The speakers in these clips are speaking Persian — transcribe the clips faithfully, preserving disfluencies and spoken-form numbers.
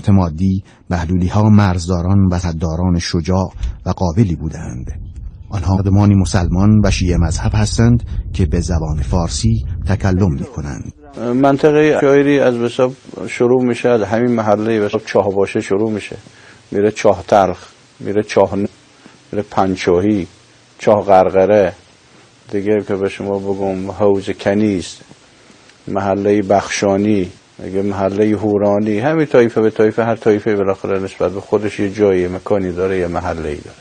امکانات مادی بهلولی ها مرزداران و صدداران شجاع و قابلی بودند. آنها مردمانی مسلمان و شیعه مذهب هستند که به زبان فارسی تکلم می کنند. منطقه شاعری از حساب شروع میشه، از همین محله به حساب چاه باشه شروع میشه، میره چاه تلخ، میره چاه ن... میره پنچاهی، چاه غرغره، دیگه که به شما بگم حوض کنیز، محله بخشانی، دیگه محله هورانی، همین طایفه به طایفه، هر طایفه بالاخره نسبت به خودش یه جایی مکانی داره، یه محله‌ای داره.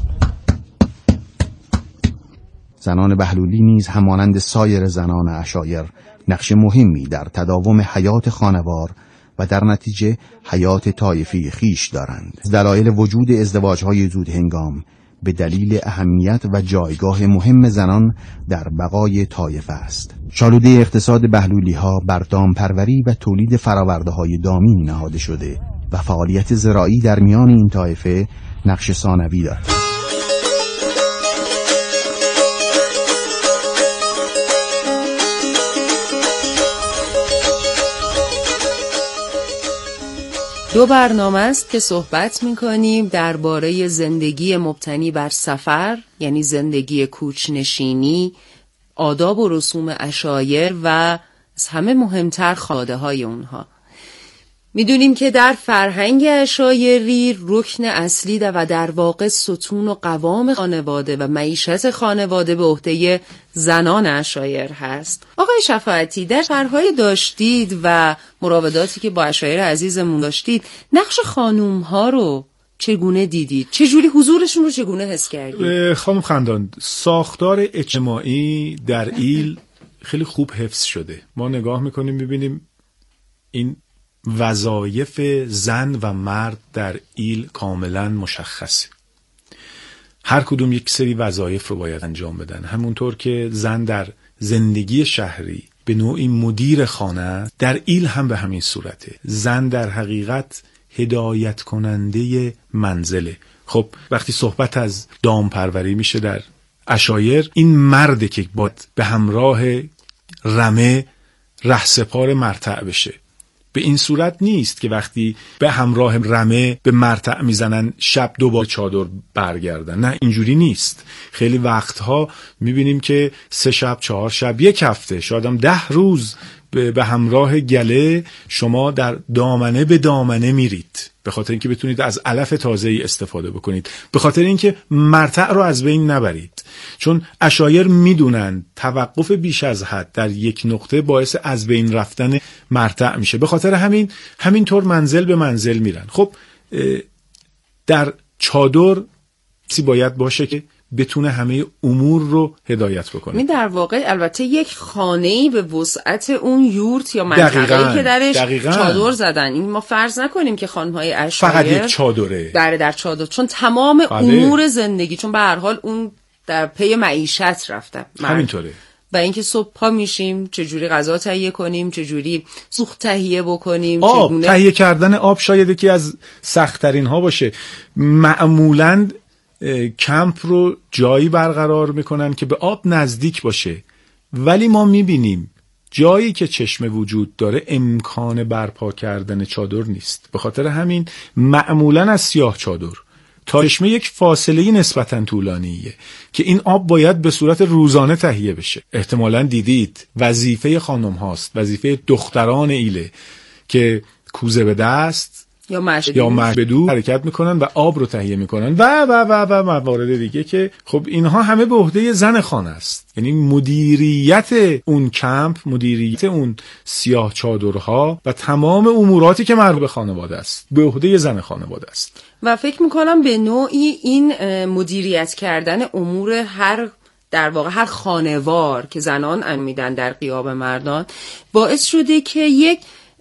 زنان بهلولی نیز همانند سایر زنان عشایر نقش مهمی در تداوم حیات خانوار و در نتیجه حیات طایفی خیش دارند. دلایل وجود ازدواج‌های زود هنگام به دلیل اهمیت و جایگاه مهم زنان در بقای طایفه است. شالوده اقتصاد بهلولی‌ها بر دامپروری و تولید فرآورده‌های دامی نهاده شده و فعالیت زراعی در میان این طایفه نقش ثانوی دارد. دو برنامه است که صحبت می‌کنیم درباره زندگی مبتنی بر سفر، یعنی زندگی کوچنشینی، آداب و رسوم عشایر و از همه مهمتر خانواده‌های اونها. میدونیم که در فرهنگ عشایری رکن اصلی و در واقع ستون و قوام خانواده و معیشت خانواده به عهده زنان عشایر هست. آقای شفاعتی، در شرح‌های داشتید و مراوداتی که با عشایر عزیزمون داشتید، نقش خانوم‌ها رو چگونه دیدید؟ چجوری حضورشون رو چگونه حس کردید؟ خانم خندان، ساختار اجتماعی در ایل خیلی خوب حفظ شده. ما نگاه میکنیم میبینیم این وظایف زن و مرد در ایل کاملا مشخصه. هر کدوم یک سری وظایف رو باید انجام بدن. همونطور که زن در زندگی شهری به نوعی مدیر خانه، در ایل هم به همین صورته. زن در حقیقت هدایت کننده منزله. خب وقتی صحبت از دامپروری میشه در عشایر، این مرده که باید به همراه رمه رهسپار مرتع بشه. به این صورت نیست که وقتی به همراه رمه به مرتع میزنن شب دوباره چادر برگردن. نه، اینجوری نیست. خیلی وقتها میبینیم که سه شب، چهار شب، یک هفته، شاید هم ده روز به همراه گله شما در دامنه به دامنه میرید، به خاطر اینکه بتونید از علف تازه‌ای استفاده بکنید، به خاطر اینکه مرتع رو از بین نبرید. چون عشایر میدونن توقف بیش از حد در یک نقطه باعث از بین رفتن مرتع میشه، به خاطر همین همینطور منزل به منزل میرن. خب در چادر سی باید باشه که بتونه همه امور رو هدایت بکنه. این در واقع البته یک خانه‌ای به وسعت اون یورت یا منطقه‌ای که درش دقیقاً چادر زدن. این ما فرض نکنیم که خانم‌های عشایر فقط یک چادره در در چادر، چون تمام بله. امور زندگی، چون به هر حال اون در پی معیشت رفته. همینطوره. و اینکه صبح پا میشیم چجوری غذا تهیه کنیم، چجوری سوخت تهیه بکنیم، آب چگونه تهیه کردن آب شاید یکی از سخت‌ترین ها باشه. معمولاً کمپ رو جایی برقرار میکنن که به آب نزدیک باشه، ولی ما میبینیم جایی که چشمه وجود داره امکان برپا کردن چادر نیست. به خاطر همین معمولاً از سیاه چادر تا چشمه یک فاصله نسبتاً طولانیه که این آب باید به صورت روزانه تهیه بشه. احتمالاً دیدید وظیفه خانم هاست، وظیفه دختران ایله که کوزه به دست یا مش یا مش بدو حرکت میکنن و آب رو تهیه میکنن و و و و موارد دیگه که خب اینها همه به عهده زن خانه است. یعنی مدیریت اون کمپ، مدیریت اون سیاه چادرها و تمام اموراتی که مربوط به خانواده است به عهده زن خانواده است. و فکر میکنم به نوعی این مدیریت کردن امور هر در واقع هر خانوار که زنان انجام میدن در غیاب مردان باعث شده که یک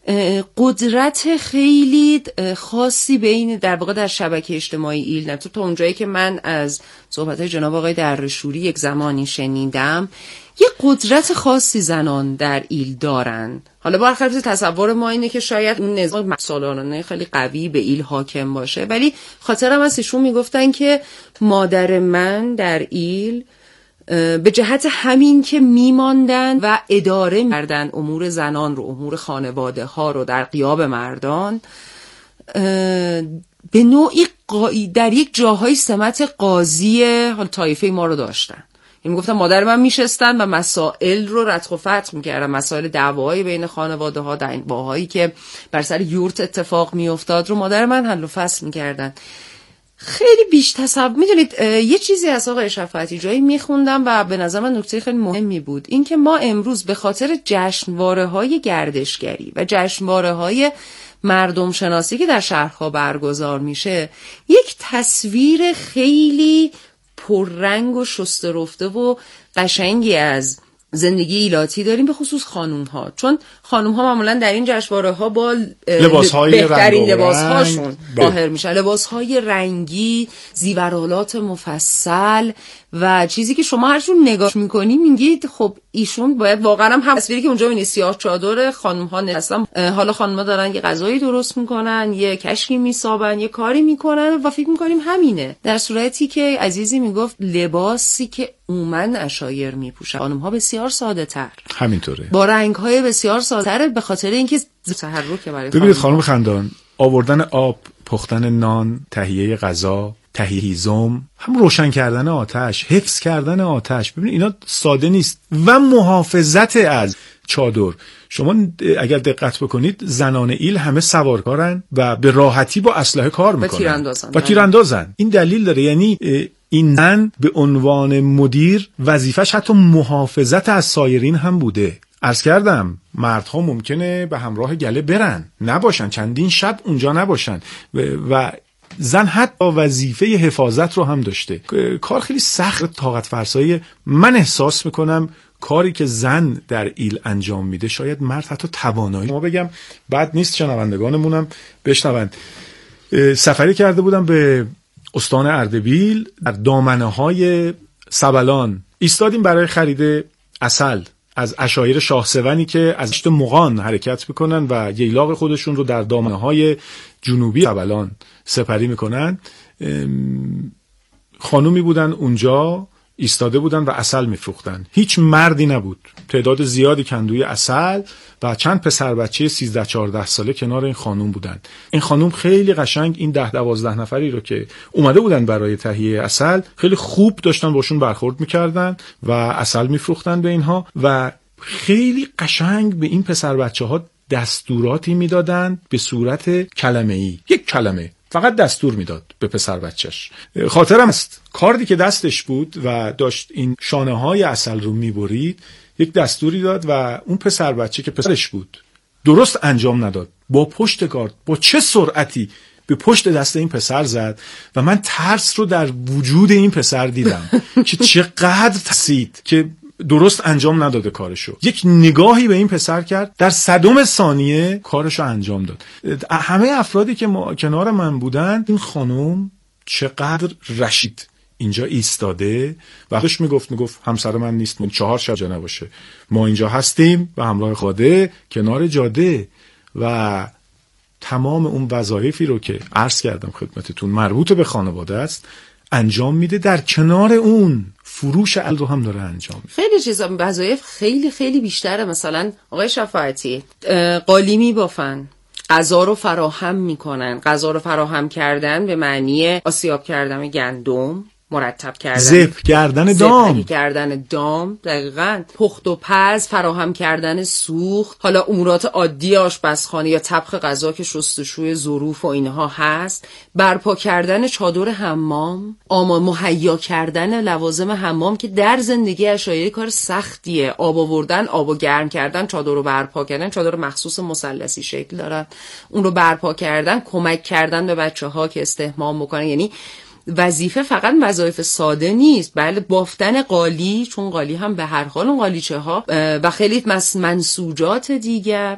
قدرت خیلی خاصی بین در واقع در شبکه اجتماعی ایل، نه تا اونجایی که من از صحبت‌های جناب آقای درشوری یک زمانی شنیدم، یک قدرت خاصی زنان در ایل دارن. حالا برخلاف تصور ما اینه که شاید اون نظام سالارانه خیلی قوی به ایل حاکم باشه، ولی خاطرم از ایشون میگفتن که مادر من در ایل به جهت همین که میماندن و اداره می‌کردن امور زنان رو، امور خانواده ها رو در غیاب مردان، به نوعی قا... در یک جاهای سمت قاضی حال طایفه ما رو داشتن. یعنی میگفتم مادر من میشستن و مسائل رو ردخ و فتح میکردن، مسائل دعوایی بین خانواده ها، دعواهایی که بر سر یورت اتفاق میافتاد رو مادر من حل و فصل میکردن. خیلی بیش تصور. میدونید یه چیزی از آقای شفاعتی جایی میخوندم و به نظر من نکته خیلی مهمی بود، این که ما امروز به خاطر جشنواره های گردشگری و جشنواره های مردم شناسی که در شهرها برگزار میشه، یک تصویر خیلی پررنگ و شسته رفته و قشنگی از زندگی ایلاتی داریم، به خصوص خانوم ها، چون خانوم ها معمولا در این جشنواره ها با بهترین لباس هاشون ظاهر میشن، لباس های رنگی، زیورالات مفصل و چیزی که شما هرچون نگاه میکنی میگید خب ایشون باید واقعا هم تصویری که اونجا میبینی سیاه چادر خانم ها نشستن، حالا خانم ها دارن یه غذایی درست میکنن، یه کشکی میسابن، یه کاری میکنن و فکر میکنیم همینه، در صورتی که عزیزی میگفت لباسی که عموماً عشایر میپوشن خانم ها بسیار ساده تر، همینطوره، با رنگ های بسیار ساده تر، به خاطر اینکه تحرک برای ببینید خانم خندان، آوردن آب، پختن نان، تهیه غذا، تهیه هیزم، هم روشن کردن آتش، حفظ کردن آتش، ببینید اینا ساده نیست، و محافظت از چادر. شما اگر دقت بکنید زنان ایل همه سوارکارن و به راحتی با اسلحه کار میکنن و تیراندازن و تیراندازن. این دلیل داره، یعنی این زن به عنوان مدیر وظیفش حتی محافظت از سایرین هم بوده. عرض کردم مردها ممکنه به همراه گله برن، نباشن، چندین شب اونجا نباشن و, و زن حتی وظیفه حفاظت رو هم داشته. کار خیلی سخت، طاقت فرسایی. من احساس میکنم کاری که زن در ایل انجام میده شاید مرد حتی توانایی ما بگم بد نیست، شنوندگانمونم بشنوند. سفری کرده بودم به استان اردبیل، در دامنه های سبلان ایستادیم برای خرید عسل از عشایر شاهسوانی که از دشت مغان حرکت میکنن و ییلاق خودشون رو در دامنه های جنوبی سبلان سپری میکنن. خانومی بودن اونجا ایستاده بودن و عسل میفروختن، هیچ مردی نبود، تعداد زیادی کندوی عسل و چند پسر بچه سیزده چهارده ساله کنار این خانوم بودن. این خانوم خیلی قشنگ این ده دوازده نفری رو که اومده بودن برای تهیه عسل خیلی خوب داشتن باشون برخورد میکردن و عسل میفروختن به اینها و خیلی قشنگ به این پسر بچه ها دستوراتی میدادن به صورت کلمه‌ای، یک کلمه فقط دستور میداد به پسر بچهش. خاطرم است کاردی که دستش بود و داشت این شانه های عسل رو میبرید، یک دستوری داد و اون پسر بچه که پسرش بود درست انجام نداد، با پشت کارد با چه سرعتی به پشت دست این پسر زد و من ترس رو در وجود این پسر دیدم که چقدر ترسید که درست انجام نداده کارشو. یک نگاهی به این پسر کرد، در صدم ثانیه کارشو انجام داد. همه افرادی که ما کنار من بودن، این خانم چقدر رشید اینجا ایستاده و خودش میگفت میگفت همسر من نیست، من چهار شب جا نباشه، ما اینجا هستیم و همراه خاده کنار جاده و تمام اون وظایفی رو که عرض کردم خدمتتون مربوط به خانواده است انجام میده. در کنار اون فروش ال رو هم داره انجام میده. خیلی چیزا وظایف خیلی خیلی بیشتره. مثلا آقای شفاعتی قالی میبافن، غذا رو فراهم میکنن. غذا رو فراهم کردن به معنی آسیاب کردن گندم، مرتب کردن، زپ کردن دام، زپ کردن دام، دقیقاً پخت و پز، فراهم کردن سوخت، حالا امورات عادی آشپزخانه یا طبخ غذا که شستشوی ظروف و اینها هست، برپا کردن چادر حمام، آما مهیا کردن لوازم حمام که در زندگی عشایری کار سختیه، آب آوردن، آب گرم کردن، چادر رو برپا کردن، چادر مخصوص مثلثی شکل دارن، اون رو برپا کردن، کمک کردن به بچه‌ها که استحمام بکنن. یعنی وظیفه فقط وظایف ساده نیست، بله بافتن قالی، چون قالی هم به هر حال اون قالیچه ها و خیلی منسوجات دیگر،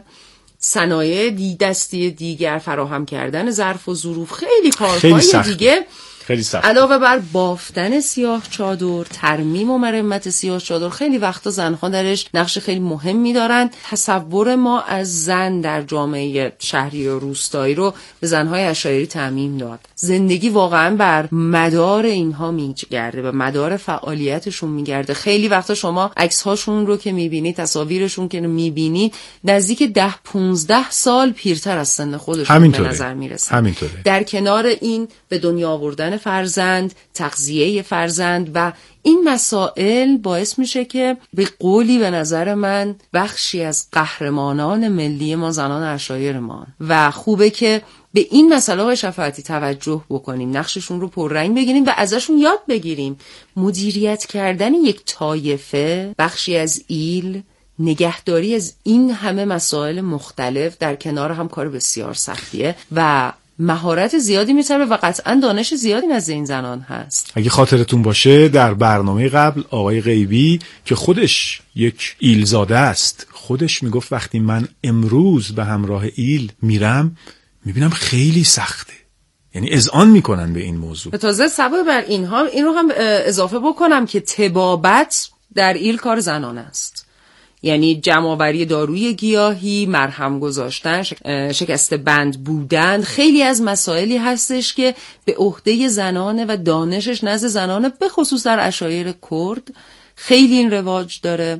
صنایع دی دستی دیگر، فراهم کردن ظرف و ظروف، خیلی کارهای دیگه خیلی سخت. علاوه بر بافتن سیاه چادر، ترمیم و مرمت سیاه چادر، خیلی وقتا زنها درش نقش خیلی مهمی دارن. تصور ما از زن در جامعه شهری و روستایی رو به زنهای عشایری تعمیم داد. زندگی واقعا بر مدار اینها میگرده، به مدار فعالیتشون میگرده. خیلی وقتا شما عکس‌هاشون رو که میبینید، تصاویرشون که میبینید، نزدیک ده پونزده سال پیرتر از سن خودشون همینطوره. به نظر میرسه. همینطوره. در کنار این به دنیا آوردن فرزند، تغذیه فرزند و این مسائل باعث میشه که به قولی به نظر من بخشی از قهرمانان ملی ما زنان عشایر ما و خوبه که به این مسئله های شفاعتی توجه بکنیم، نقششون رو پررنگ بگیریم و ازشون یاد بگیریم. مدیریت کردن یک طایفه، بخشی از ایل، نگهداری از این همه مسائل مختلف در کنار هم کار بسیار سختیه و مهارت زیادی می‌طلبه و قطعاً دانش زیادی نزد این زنان هست. اگه خاطرتون باشه در برنامه قبل آقای غیبی که خودش یک ایلزاده است، خودش میگفت وقتی من امروز به همراه ایل میرم میبینم خیلی سخته. یعنی اذعان میکنن به این موضوع. به تازه سبب بر اینها این رو هم اضافه بکنم که طبابت در ایل کار زنان است. یعنی جمع‌آوری داروی گیاهی، مرهم گذاشتن، شکست بند بودن، خیلی از مسائلی هستش که به عهده زنانه و دانشش نزد زنانه، به خصوص در عشایر کرد خیلی این رواج داره.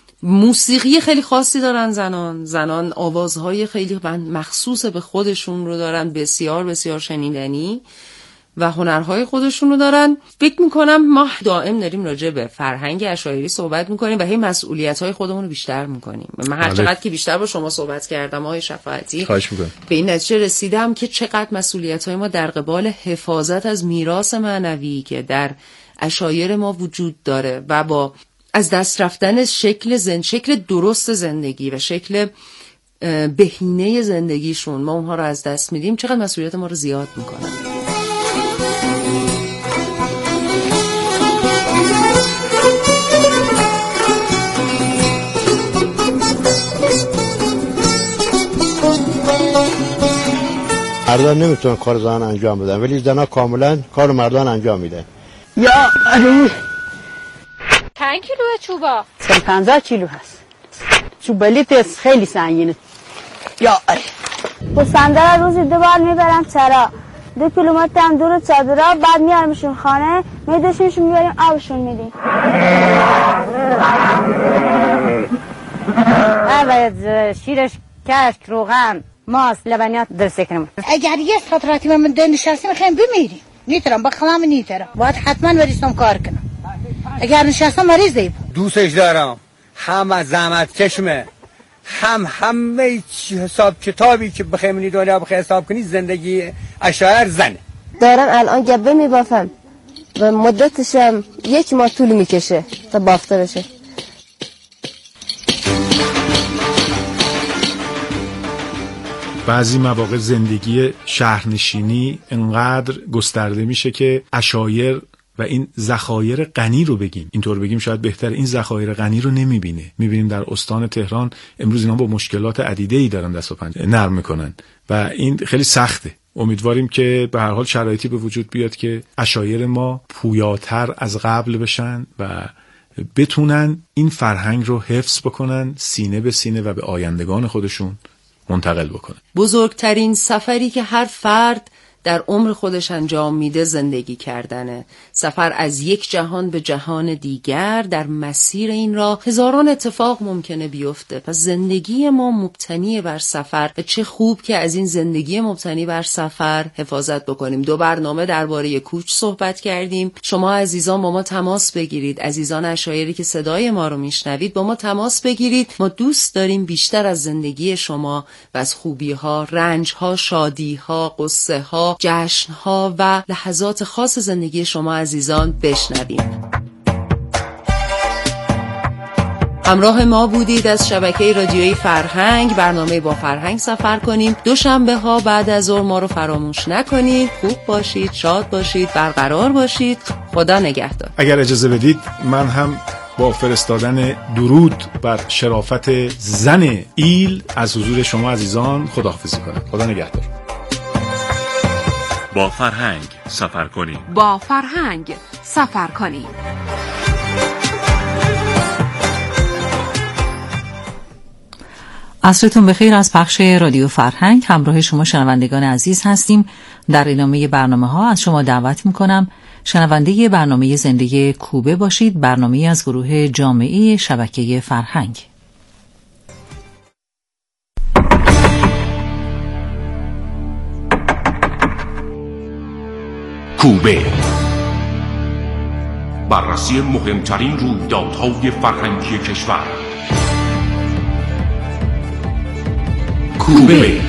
موسیقی خیلی خاصی دارن زنان، زنان آوازهای خیلی مخصوص به خودشون رو دارن، بسیار بسیار شنیدنی و هنرهای خودشون رو دارن. فکر میکنم ما دائم داریم راجع به فرهنگ عشایری صحبت میکنیم و هی مسئولیت‌های خودمون رو بیشتر میکنیم. من هر چقدر که بیشتر با شما صحبت کردم آقای شفاعتی، به این نتیجه رسیدم که چقدر مسئولیت‌های ما در قبال حفاظت از میراث معنوی که در عشایر ما وجود داره و با از دست رفتن شکل زن شکل درست زندگی و شکل بهینه زندگیشون ما اونها رو از دست میدیم، چقدر مسئولیت ما رو زیاد میکنه. مردان نمیتونن کار زنان انجام بدن ولی زنها کاملا کار مردان انجام میدن. یا علی پنج کیلو چوبا سی پنجاه کیلو هست. چوبلیت خیلی سنگینه. یا علی با صندل روزی دو بار میبرم چرا دو کیلومتر هم دور چادرها، بعد میارمشون خانه، میدشونشون میبریم آبشون میدیم. باید شیرش، کشک، روغن، ماست، لبنیات درست کنم. اگر یه خاطراتی من ده نشستیم خیلی بمیریم، نیترم با خلام نیترم، باید حتما بریستم کار کنم. اگر نشستم مریض دیم. دوستش دارم، هم از زحمت چشمه، هم همه حساب کتابی که بخیمونی دنیا بخی حساب کنی زندگی عشایر زنه. دارم الان گبه میبافم و مدتشم یک ماه طول میکشه تا بافته بشه. بعضی مواقع زندگی شهرنشینی انقدر گسترده میشه که عشایر و این ذخایر غنی رو بگیم، اینطور بگیم شاید بهتر، این ذخایر غنی رو نمیبینه. میبینیم در استان تهران امروز اینا با مشکلات عدیده‌ای دارن دست و پنجه نرم میکنن و این خیلی سخته. امیدواریم که به هر حال شرایطی به وجود بیاد که عشایر ما پویاتر از قبل بشن و بتونن این فرهنگ رو حفظ بکنن، سینه به سینه و به آیندگان خودشون منتقل بکنن. بزرگترین سفری که هر فرد در عمر خودش انجام میده زندگی کردنه. سفر از یک جهان به جهان دیگر، در مسیر این راه هزاران اتفاق ممکنه بیفته. پس زندگی ما مبتنی بر سفر و چه خوب که از این زندگی مبتنی بر سفر حفاظت بکنیم. دو برنامه درباره کوچ صحبت کردیم. شما عزیزان با ما تماس بگیرید، عزیزان عشایری که صدای ما رو میشنوید با ما تماس بگیرید. ما دوست داریم بیشتر از زندگی شما و از خوبی‌ها، رنج‌ها، شادی‌ها، قصه‌ها، جشن‌ها و لحظات خاص زندگی شما عزیزان بشنویم. همراه ما بودید از شبکه رادیویی فرهنگ، برنامه با فرهنگ سفر کنیم. دوشنبه ها بعد از ظهر ما رو فراموش نکنید. خوب باشید، شاد باشید، برقرار باشید. خدا نگهدار. اگر اجازه بدید من هم با فرستادن درود بر شرافت زن ایل از حضور شما عزیزان خداحافظی کنم. خدا نگهدار. با فرهنگ سفر کنید. با فرهنگ سفر کنید. عصرتون بخیر. از پخش رادیو فرهنگ همراه شما شنوندگان عزیز هستیم. در ادامه برنامه ها از شما دعوت میکنم شنونده برنامه زنده کوبه باشید، برنامه از گروه جامعه شبکه فرهنگ. کوبه، بررسی مهمترین رویدادهای فرهنگی کشور. کوبه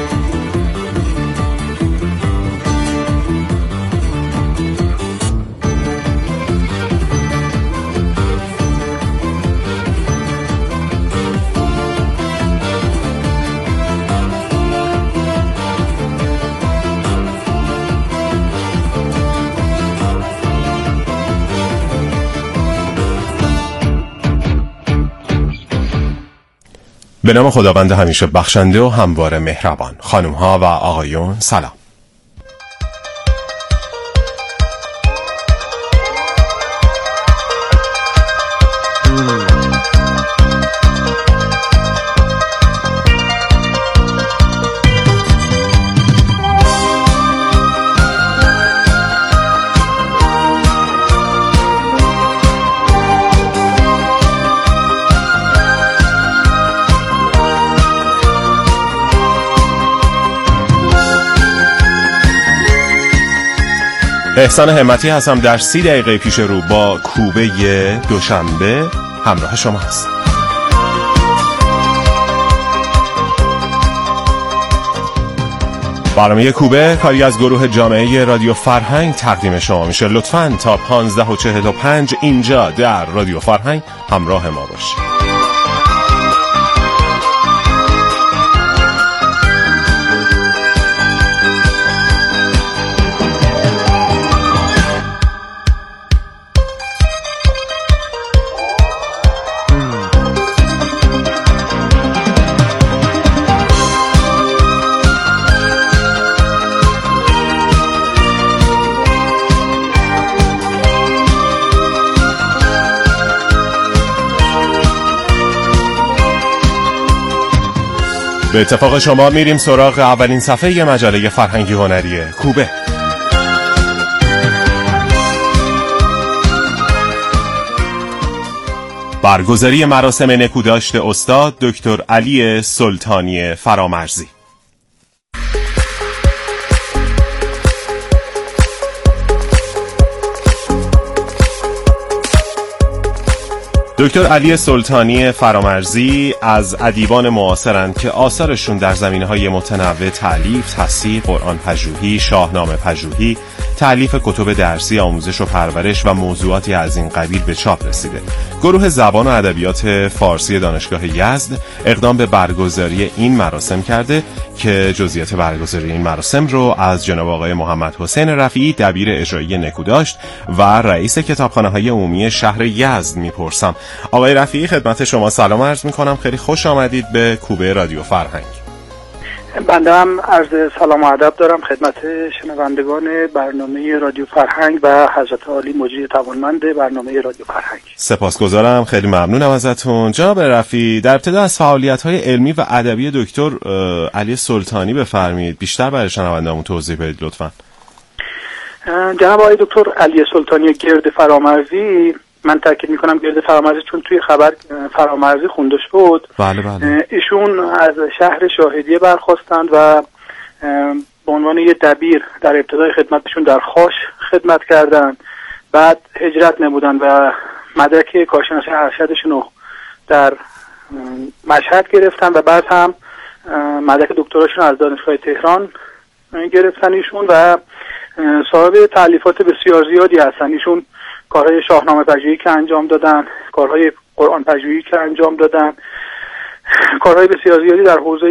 به نام خداوند همیشه بخشنده و همواره مهربان. خانم ها و آقایون سلام. احسان همتی هستم. در سی دقیقه پیش رو با کوبه دوشنبه همراه شما هست. برنامه کوبه کاری از گروه جامعه رادیو فرهنگ تقدیم شما میشه. لطفاً تا پانزده و چهل و پنج اینجا در رادیو فرهنگ همراه ما باشید. به اتفاق شما میریم سراغ اولین صفحه مجله فرهنگی هنری کوبه. برگزاری مراسم نکوداشت استاد دکتر علی سلطانی فرامرزی. دکتر علی سلطانی فرامرزی از ادیبان معاصرند که آثارشون در زمینه‌های متنوع تألیف، تصحیح، قرآن پژوهی، شاهنامه پژوهی، تألیف کتب درسی، آموزش و پرورش و موضوعاتی از این قبیل به چاپ رسیده. گروه زبان و ادبیات فارسی دانشگاه یزد اقدام به برگزاری این مراسم کرده که جزئیات برگزاری این مراسم رو از جناب آقای محمد حسین رفیعی دبیر اجرایی نکوداشت و رئیس کتابخانه‌های عمومی شهر یزد میپرسم. آقای رفیعی خدمت شما سلام عرض میکنم. خیلی خوش آمدید به کوبه رادیو فرهنگ. بنده هم عرض سلام و ادب دارم خدمت شنوندگان برنامه رادیو فرهنگ و حضرت عالی مجری توانمند برنامه رادیو فرهنگ. سپاسگزارم، خیلی ممنونم ازتون. جناب رفیعی، در ابتدا از فعالیت‌های علمی و ادبی دکتر علی سلطانی بفرمایید. بیشتر برای شنوندگان توضیح بدید لطفاً. جناب آقای دکتر علی سلطانی گرد فرامرزی، من تاکید میکنم گرد فرامرزی چون توی خبر فرامرزی خونده شد. بله بله. ایشون از شهر شاهدیه برخواستند و به عنوان یه دبیر در ابتدای خدمتشون در خاش خدمت کردند. بعد هجرت نمودن و مدرک کارشناسی ارشدشون رو در مشهد گرفتن و بعد هم مدرک دکتراشون از دانشگاه تهران گرفتن ایشون و صاحب تألیفات بسیار زیادی هستن. ایشون کارهای شاهنامه پژوهی که انجام دادن، کارهای قرآن پژوهی که انجام دادن، کارهای بسیار زیادی در حوزه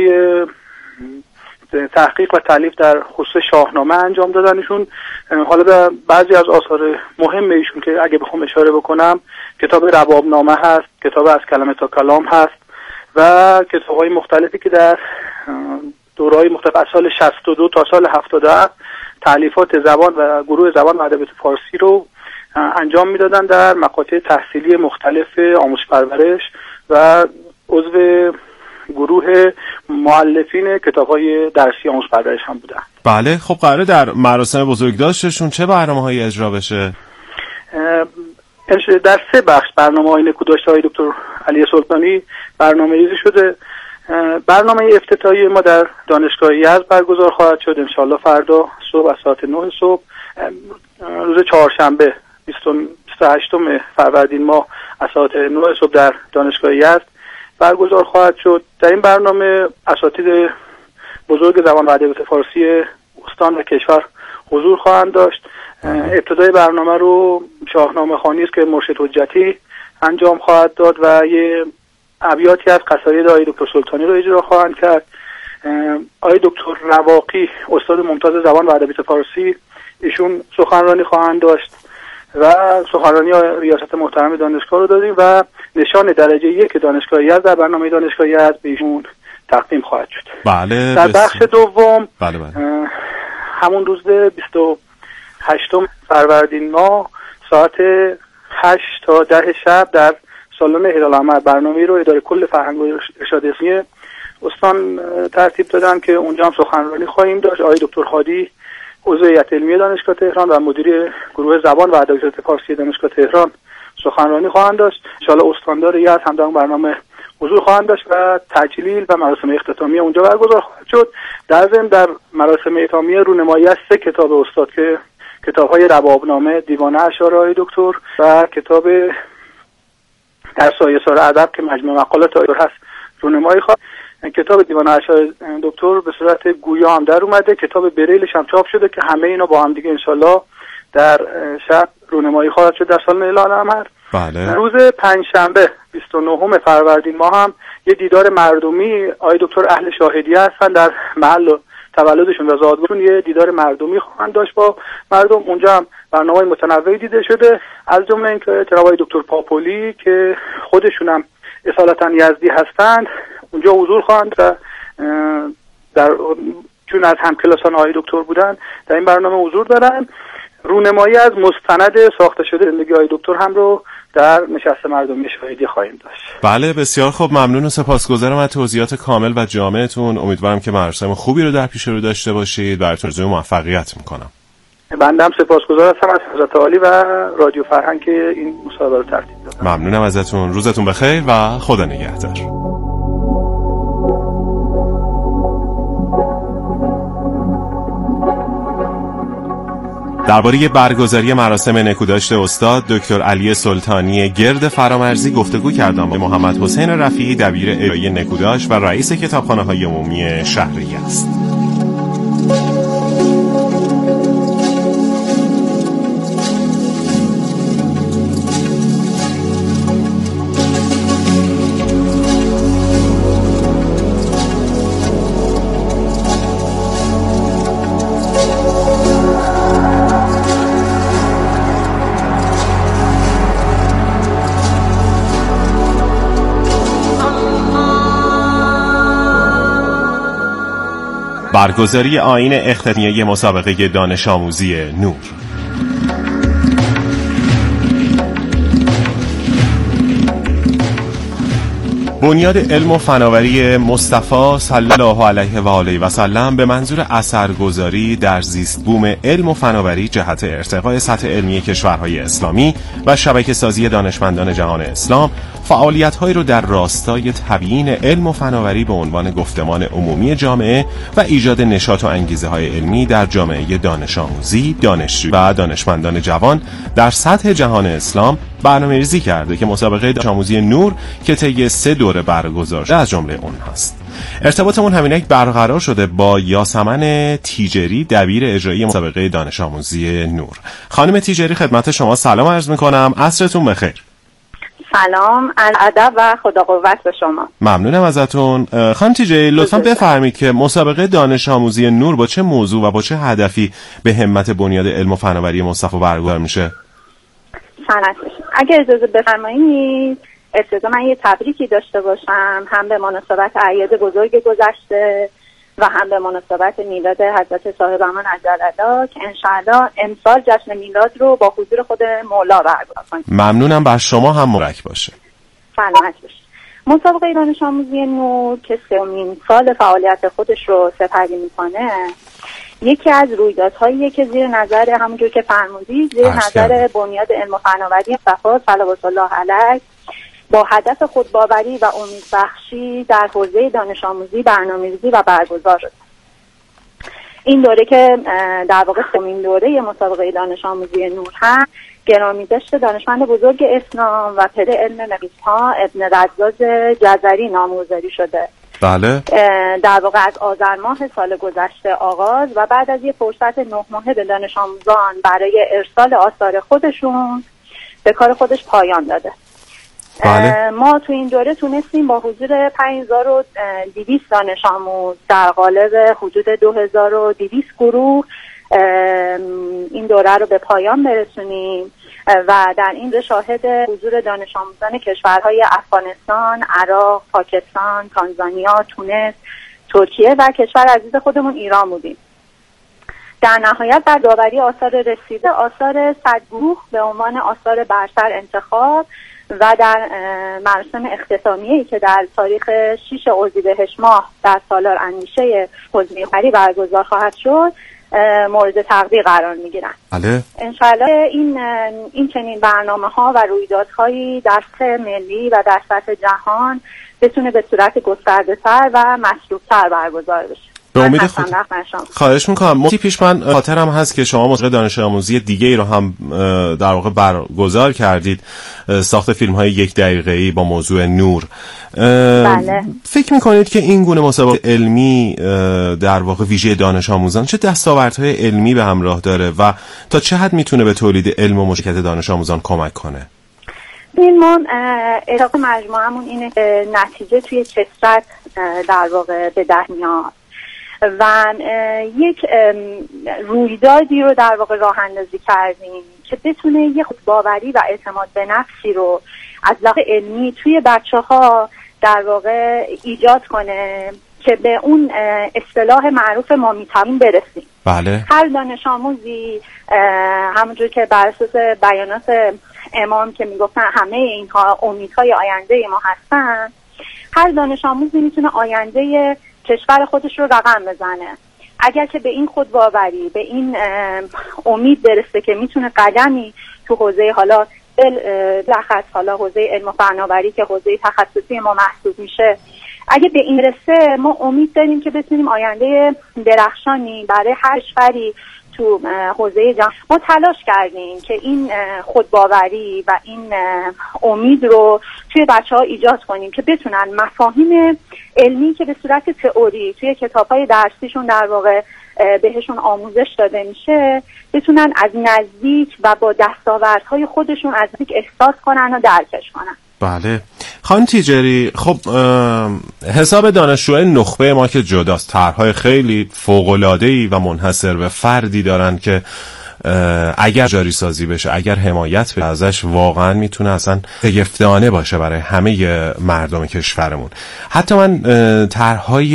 تحقیق و تألیف در خصوص شاهنامه انجام دادن ایشون. حالا به بعضی از آثار مهم ایشون که اگه بخوام اشاره بکنم، کتاب ربابنامه هست، کتاب از کلمه تا کلام هست و کتاب‌های مختلفی که در دوره‌های مختلف از سال شصت و دو تا سال هفتاد و هفت تألیفات زبان و گروه زبان و ادبیات فارسی رو انجام میدادن در مقاطع تحصیلی مختلف آموزش پرورش و عضو گروه مؤلفین کتاب‌های درسی آموزش پرورش هم بودن. بله. خب قراره در مراسم بزرگداشتشون چه برنامه‌هایی اجرا بشه؟ در سه بخش برنامه‌های نکوداشت های دکتر علی سلطانی برنامه‌ریزی شده. برنامه افتتاحی ما در دانشگاه یزد برگزار خواهد شد انشالله فردا صبح از ساعت نه صبح. روز چهارشنبه بیست و هشتم فروردین ماه از ساعت نه صبح در دانشگاه یزد برگزار خواهد شد. در این برنامه اساتید بزرگ زبان و ادبیات فارسی استان و کشور حضور خواهند داشت. ابتدای برنامه رو شاهنامه خوانی است که مرشد حجتی انجام خواهد داد و یه ابیاتی از قصاید آقای دکتر سلطانی رو اجرا خواهند کرد. آقای دکتر رواقی استاد ممتاز زبان و ادبیات فارسی ایشون سخنرانی خواهند داشت و سخنرانی ریاست محترم دانشگاه رو دادیم و نشان درجه یک دانشگاه یزد در برنامه دانشگاه یزد به ایشون تقدیم خواهد شد. بله. در بخش دوم بله بله. همون روز بیست و هشتم فروردین ماه ساعت هشت تا ده شب در سالن هلال احمر برنامه‌ای رو اداره کل فرهنگ و ارشاد اسمی استان ترتیب دادن که اونجا هم سخنرانی خواهیم داشت. آقای دکتر هادی عضو هیئت علمی دانشگاه تهران و مدیر گروه زبان و ادبیات فارسی دانشگاه تهران سخنرانی خواهند داشت. ان شاءالله استاندار یزد هم در اون برنامه حضور خواهند داشت و تجلیل و مراسم اختتامیه اونجا برگزار خواهد شد. در ضمن در مراسم اختتامیه رونمایی از سه کتاب استاد که کتاب‌های ربابنامه، دیوان اشعار آقای دکتر و کتاب در سایه‌سار ادب که مجموع مقالات آقای هست رونمایی خواهد. کتاب دیوان اشعار دکتر به صورت گویا هم در اومده، کتاب بریلش هم چاپ شده که همه اینا با هم دیگه انشالله در شب رونمایی خواهد شد در سالن هلال احمر. بله. روز پنجشنبه بیست و نهم فروردین ماه هم یه دیدار مردمی آقای دکتر اهل شاهدیه هستن در محل تولدشون و زادگاهشون یه دیدار مردمی خواهند داشت با مردم. اونجا هم برنامه‌های متنوعی دیده شده از جمله اینکه جناب آقای دکتر پاپولی که خودشون هم اصالتا یزدی هستند اونجا حضور خواهند و در چون از همکلاسان آقای دکتر بودن در این برنامه حضور دارن. رونمایی از مستند ساخته شده زندگی آقای دکتر هم رو در نشست مردمی شاهدی خواهیم داشت. بله بسیار خوب، ممنون و سپاسگزارم از توضیحات کامل و جامعتون. امیدوارم که مراسم خوبی رو در پیش رو داشته باشید. براتون آرزوی موفقیت میکنم. بنده هم سپاسگزار هستم از حضرت عالی و رادیو فرهنگ که این مصاحبه رو ترتیب دادن. ممنونم ازتون. روزتون بخیر و خدا نگهدار. درباره برگزاری مراسم نکوداشت استاد دکتر علی سلطانی گرد فرامرزی گفتگو کردم با محمد حسین رفیعی دبیر اجرایی نکوداشت و رئیس کتابخانه‌های عمومی شهری است. برگزاری آیین اختتامیه مسابقه دانش آموزی نور. بنیاد علم و فناوری مصطفی صلی الله علیه و آله و سلم به منظور اثرگذاری در زیست بوم علم و فناوری جهت ارتقاء سطح علمی کشورهای اسلامی و شبکه سازی دانشمندان جهان اسلام فعالیت‌هایی رو در راستای تبیین علم و فناوری به عنوان گفتمان عمومی جامعه و ایجاد نشاط و انگیزه‌های علمی در جامعه دانش آموزی، دانشجو و دانشمندان جوان در سطح جهان اسلام برنامه‌ریزی کرده که مسابقه دانش آموزی نور که طی سه دوره برگزار شده از جمله اون هست. ارتباطمون همینک برقرار شده با یاسمن تیجری دبیر اجرایی مسابقه دانش آموزی نور. خانم تیجری خدمت شما سلام عرض می‌کنم. عصرتون بخیر. سلام، ادب و خدا قوت به شما. ممنونم ازتون. خانم تیجری لطفاً بفرمایید که مسابقه دانش آموزی نور با چه موضوع و با چه هدفی به همت بنیاد علم و فناوری مصطفی برگزار میشه؟ سلام. اگه اجازه بفرمایید ابتدا من یه تبریکی داشته باشم هم به مناسبت اعیاد بزرگ گذشته و هم به مناسبت میلاد حضرت صاحب امان عجل‌الله که انشاءالله امسال جشن میلاد رو با حضور خود مولا برگزار کنیم. ممنونم، بر شما هم مبارک باشه. سلامت باشید. مسابقه دانش آموزی نور که سومین سال فعالیت خودش رو سپری میکنه، یکی از رویدادهاییه که زیر نظر همونجور که فرمودید زیر نظر بنیاد علم و فناوری صفا صلوات الله علیه با هدف خودباوری و امیدبخشی در حوزه دانش آموزی برنامه‌ریزی و برگزار شد. این دوره که در واقع سومین دوره مسابقه دانش آموزی نور هم گرامی داشته دانشمند بزرگ اسلام و پدر علم نویس‌ها ابن رزاز جزری نامگذاری شده. بله. در واقع از آذر ماه سال گذشته آغاز و بعد از یه فرصت نه ماهه به دانش آموزان برای ارسال آثار خودشون به کار خودش پایان داده. بله. ما تو این دوره تونستیم با حضور پنج هزار و دویست دانش آموز در قالب حدود دو هزار و دویست گروه این دوره رو به پایان برسونیم و در این شاهد حضور دانش آموزان کشورهای افغانستان، عراق، پاکستان، تانزانیا، تونس، ترکیه و کشور عزیز خودمون ایران بودیم. در نهایت در داوری آثار رسیده آثار صد گروه به عنوان آثار برتر انتخاب و در مراسم اختتامیه‌ای که در تاریخ شش اردیبهشت ماه در سالار اندیشه حوزه خری برگزار خواهد شد مورد تقدیر قرار میگیرن. بله. انشاءالله این این چنین برنامه‌ها و رویدادهایی در سطح ملی و در سطح جهان بتونه به صورت گسترده‌تر و مشروط‌تر برگزار بشه. به امید خود خواهش میکنم. مدتی پیش من خاطرم هست که شما مسابقه دانش آموزی دیگه ای رو هم در واقع برگزار کردید، ساخت فیلم های یک دقیقه‌ای با موضوع نور. بله. فکر میکنید که این گونه مسابقه علمی در واقع ویژه دانش آموزان چه دستاوردهای علمی به همراه داره و تا چه حد میتونه به تولید علم و مشارکت دانش آموزان کمک کنه؟ این ما اراده مجموعمون اینه که نتیجه توی کسرت در واقع به دست میاد و یک رویدادی رو در واقع راه اندازی کردیم که بتونه یه خودباوری و اعتماد به نفسی رو از لحاظ علمی توی بچه‌ها در واقع ایجاد کنه که به اون اصطلاح معروف ما میتونیم برسیم. بله. هر دانش آموزی همونجور که بر اساس بیانات امام که میگفتن همه اینها امیدهای آینده ما هستن، هر دانش آموزی میتونه آینده کشور خودش رو رقم بزنه. اگر که به این خودباوری، به این امید برسه که میتونه قدمی تو حوزه حالا لخص حالا حوزه علم و فناوری که حوزه تخصصی ما محسوب میشه، اگه به این رسه ما امید داریم که بتونیم آینده درخشانی برای هر کشوری تو حوزه جهان. ما تلاش کردیم که این خودباوری و این امید رو توی بچه‌ها ایجاد کنیم که بتونن مفاهیم علمی که به صورت تئوری توی کتاب‌های درسیشون در واقع بهشون آموزش داده میشه بتونن از نزدیک و با دستاوردهای خودشون از نزدیک احساس کنن و درکش کنن. بله. خانم تیجری، خب حساب دانشجوهای نخبه ما که جداست، طرح‌های خیلی فوق‌العاده‌ای و منحصر به فردی دارن که اگر جاری سازی بشه، اگر حمایت بشه ازش، واقعا میتونه اصلا شگفت‌زده باشه برای همه مردم کشورمون. حتی من طرح‌های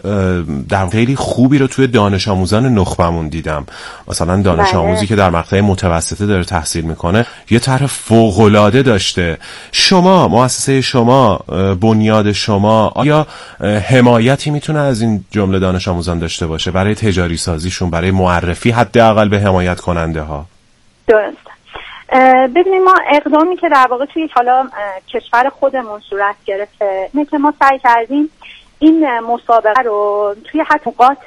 در خیلی خوبی رو توی دانش آموزان نخبمون دیدم. مثلا دانش بله. آموزی که در مقطع متوسطه داره تحصیل میکنه یه طرح فوق‌العاده داشته. شما، مؤسسه شما، بنیاد شما، آیا حمایتی میتونه از این جمله دانش آموزان داشته باشه برای تجاری سازیشون، برای معرفی حداقل به حمایت کننده ها؟ درست. ببینید ما اقدامی که در واقع توی حالا کشور خودمون صورت گرفته اینه که ما سعی کردیم این مسابقه رو توی حتی نقاط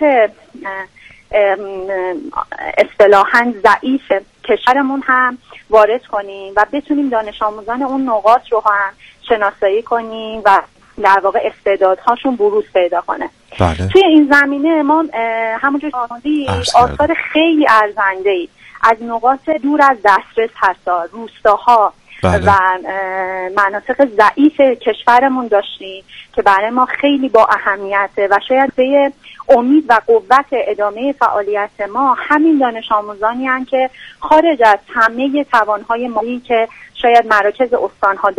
اصطلاحاً ضعیف کشورمون هم وارد کنیم و بتونیم دانش آموزان اون نقاط رو هم شناسایی کنیم و در واقع استعدادهاشون بروز پیدا کنه. بله. توی این زمینه ما همونجور که آثار خیلی ارزنده‌ای از نقاط دور از دسترس هستا، روستاها بله. و مناطق ضعیف کشورمون داشتیم که برای ما خیلی با اهمیته و شاید به امید و قوت ادامه فعالیت ما همین دانش آموزانی هستند که خارج از همه توانهای مالی که شاید مراکز استان‌ها